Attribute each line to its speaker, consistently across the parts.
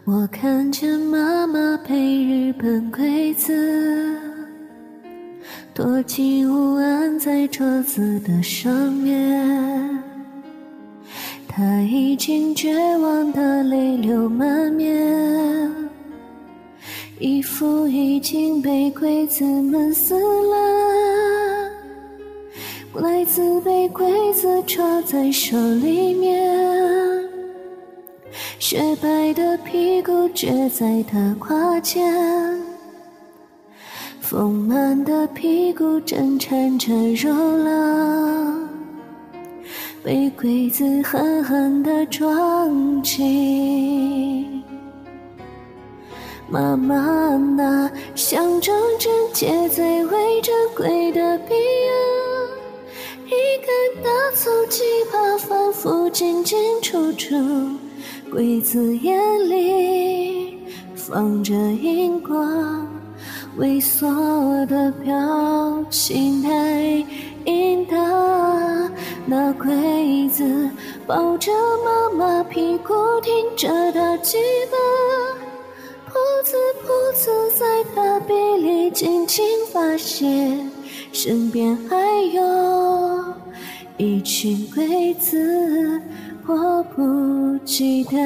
Speaker 1: 我看见妈妈陪日本鬼子躲进屋安在桌子的上面，她已经绝望的泪流满面，衣服已经被鬼子们撕了，筷子被鬼子抓在手里面，雪白的屁股撅在他胯间，丰满的屁股正缠着肉浪，被鬼子狠狠地撞进。妈妈那象征着洁罪为珍贵的彼岸，一根大粗鸡巴反复进进出出，鬼子眼里放着荧光，猥琐的表情太淫荡，那鬼子抱着妈妈屁股挺着大鸡巴，噗呲噗呲在他鼻里尽情发泄，身边还有一群鬼子迫不及待。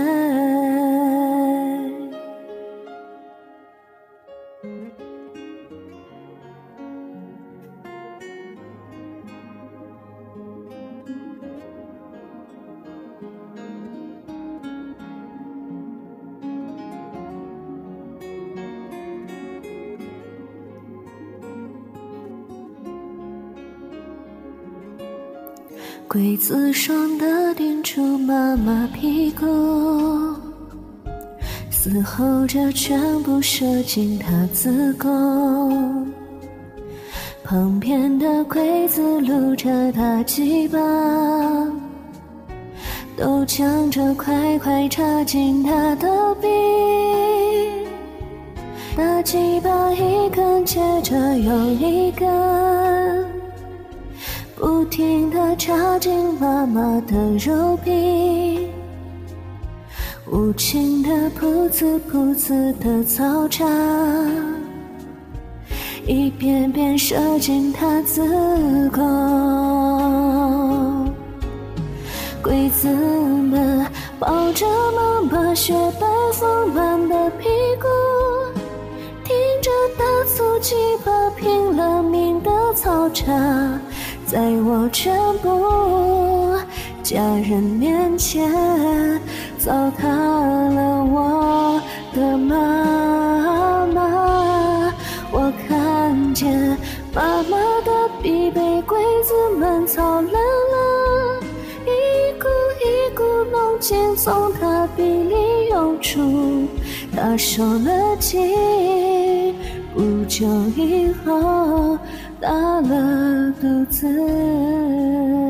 Speaker 1: 鬼子爽地顶住妈妈屁股，嘶吼着全部射进她子宫，旁边的鬼子撸着大鸡巴，都抢着快快插进她的鼻，大鸡巴一根接着又一根，不停地插进妈妈的肉壁，无情的噗呲噗呲的操场，一遍遍射进她子宫。鬼子们抱着妈妈雪白丰满的屁股，挺着大粗鸡巴拼了命的操场，在我全部家人面前糟蹋了我的妈妈。我看见妈妈的臂被鬼子们操烂了，一股一股浓精从她鼻里涌出，她受了惊，不久以后大了肚子。